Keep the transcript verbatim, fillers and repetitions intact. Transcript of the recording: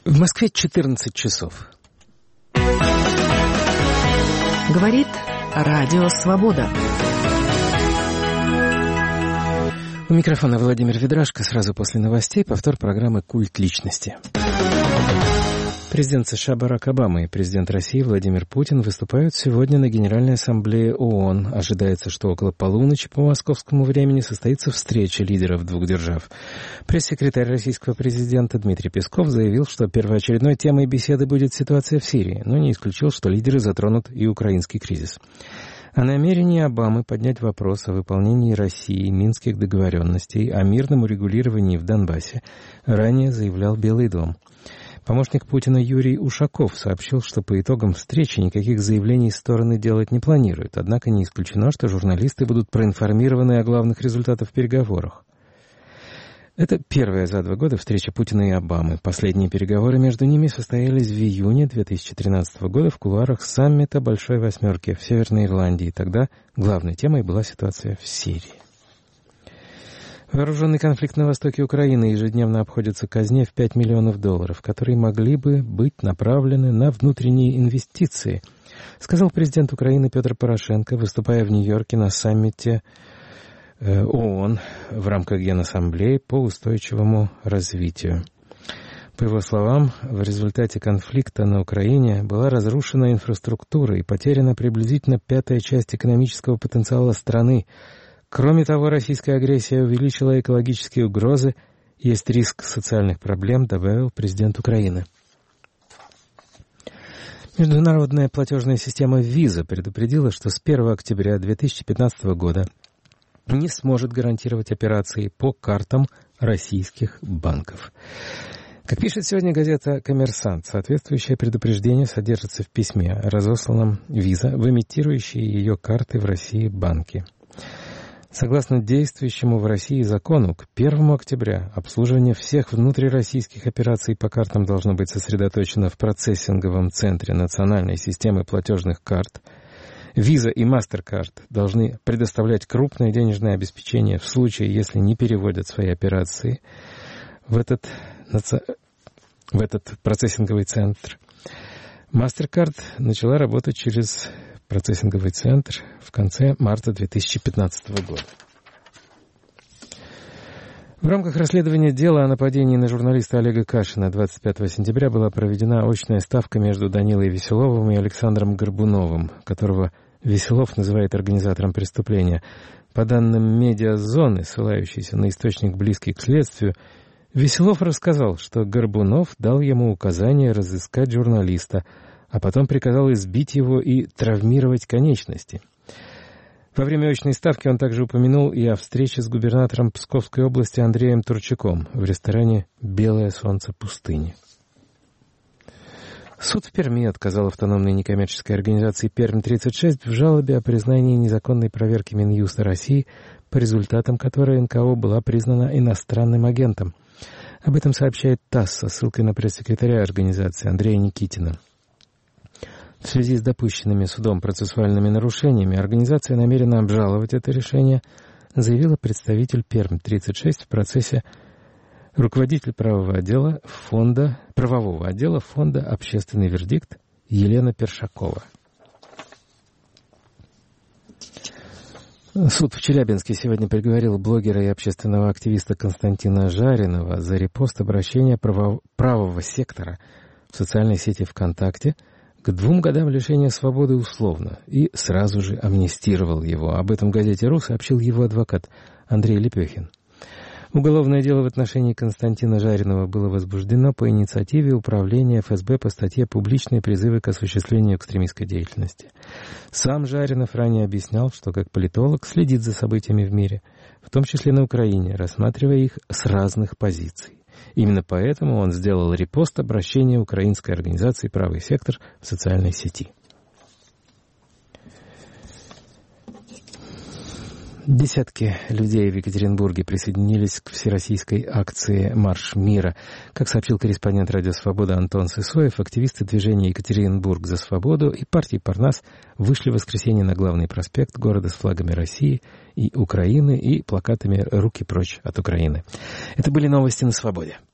В Москве четырнадцать часов. Говорит Радио Свобода. У микрофона Владимир Ведрашко. Сразу после новостей повтор программы «Культ личности». Президент США Барак Обама и президент России Владимир Путин выступают сегодня на Генеральной Ассамблее ООН. Ожидается, что около полуночи по московскому времени состоится встреча лидеров двух держав. Пресс-секретарь российского президента Дмитрий Песков заявил, что первоочередной темой беседы будет ситуация в Сирии, но не исключил, что лидеры затронут и украинский кризис. О намерении Обамы поднять вопрос о выполнении Россией Минских договоренностей о мирном урегулировании в Донбассе ранее заявлял Белый дом. Помощник Путина Юрий Ушаков сообщил, что по итогам встречи никаких заявлений стороны делать не планируют, однако не исключено, что журналисты будут проинформированы о главных результатах переговоров. Это первая за два года встреча Путина и Обамы. Последние переговоры между ними состоялись в июне две тысячи тринадцатого года в кулуарах саммита Большой Восьмерки в Северной Ирландии. Тогда главной темой была ситуация в Сирии. Вооруженный конфликт на востоке Украины ежедневно обходится казне в пять миллионов долларов, которые могли бы быть направлены на внутренние инвестиции, сказал президент Украины Петр Порошенко, выступая в Нью-Йорке на саммите ООН в рамках Генассамблеи по устойчивому развитию. По его словам, в результате конфликта на Украине была разрушена инфраструктура и потеряна приблизительно пятая часть экономического потенциала страны. Кроме того, российская агрессия увеличила экологические угрозы, есть риск социальных проблем, добавил президент Украины. Международная платежная система Visa предупредила, что с первого октября две тысячи пятнадцатого года не сможет гарантировать операции по картам российских банков. Как пишет сегодня газета «Коммерсант», соответствующее предупреждение содержится в письме, разосланном Visa в имитирующие ее карты в России банки. Согласно действующему в России закону, к первому октября обслуживание всех внутрироссийских операций по картам должно быть сосредоточено в процессинговом центре национальной системы платежных карт. Visa и MasterCard должны предоставлять крупное денежное обеспечение в случае, если не переводят свои операции в этот, в этот процессинговый центр. MasterCard начала работать через процессинговый центр в конце марта две тысячи пятнадцатого года. В рамках расследования дела о нападении на журналиста Олега Кашина двадцать пятого сентября была проведена очная ставка между Данилой Веселовым и Александром Горбуновым, которого Веселов называет организатором преступления. По данным «Медиазоны», ссылающейся на источник, близкий к следствию, Веселов рассказал, что Горбунов дал ему указание разыскать журналиста, а потом приказал избить его и травмировать конечности. Во время очной ставки он также упомянул и о встрече с губернатором Псковской области Андреем Турчаком в ресторане «Белое солнце пустыни». Суд в Перми отказал автономной некоммерческой организации «Пермь тридцать шесть» в жалобе о признании незаконной проверки Минюста России, по результатам которой эн ка о была признана иностранным агентом. Об этом сообщает ТАСС со ссылкой на пресс-секретаря организации Андрея Никитина. В связи с допущенными судом процессуальными нарушениями организация намерена обжаловать это решение, заявила представитель Пермь тридцать шесть в процессе руководитель правового отдела фонда, правового отдела фонда «Общественный вердикт» Елена Першакова. Суд в Челябинске сегодня приговорил блогера и общественного активиста Константина Жаринова за репост обращения право, правого сектора в социальной сети ВКонтакте к двум годам лишения свободы условно и сразу же амнистировал его. Об этом в газете «Ру» сообщил его адвокат Андрей Лепехин. Уголовное дело в отношении Константина Жаринова было возбуждено по инициативе Управления эф эс бэ по статье «Публичные призывы к осуществлению экстремистской деятельности». Сам Жаринов ранее объяснял, что как политолог следит за событиями в мире, в том числе на Украине, рассматривая их с разных позиций. Именно поэтому он сделал репост обращения украинской организации «Правый сектор» в социальной сети. Десятки людей в Екатеринбурге присоединились к всероссийской акции «Марш мира». Как сообщил корреспондент «Радио Свобода» Антон Сысоев, активисты движения «Екатеринбург за свободу» и партии «Парнас» вышли в воскресенье на главный проспект города с флагами России и Украины и плакатами «Руки прочь от Украины». Это были новости на Свободе.